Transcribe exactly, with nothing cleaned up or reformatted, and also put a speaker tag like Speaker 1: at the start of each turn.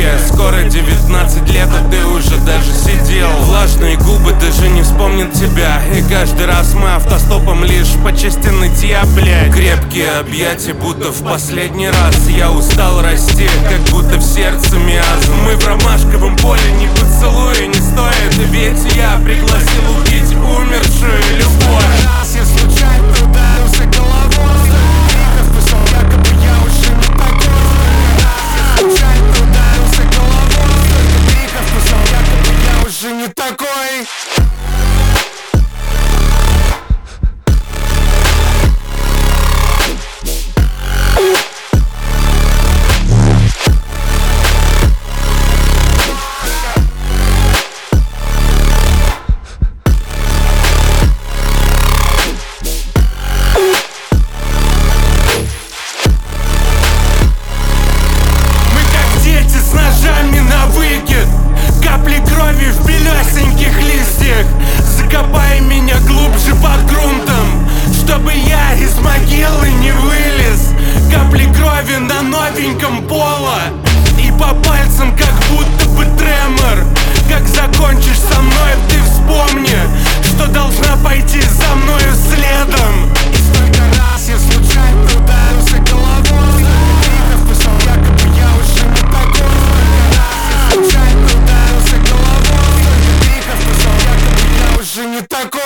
Speaker 1: Мне скоро девятнадцать лет, а ты уже даже сидел. Влажные губы даже не вспомнят тебя. И каждый раз мы автостопом лишь по части нытья, блядь. Крепкие объятия, будто в последний раз. Я устал расти, как будто в сердце миазм. Мы в ромашковом поле, не поцелуя не стоит. Ведь я пригласил убить умершую любовь.
Speaker 2: Раз я случайно ударился головой, криков писал, якобы я уже не такой. Раз я случайно ударился головой, криков писал, якобы я уже не такой. Капли крови в белесеньких листьях. Закопай меня глубже под грунтом, чтобы я из могилы не вылез. Капли крови на новеньком пола, и по пальцам как будто бы тремор. Как закончишь со мной, ты вспомни, что должна пойти за мною следом. И столько раз я случайно ударился головой, криков писал, якобы я уже не такой. Столько раз я случайно ударился головой, криков писал, якобы я уже не такой.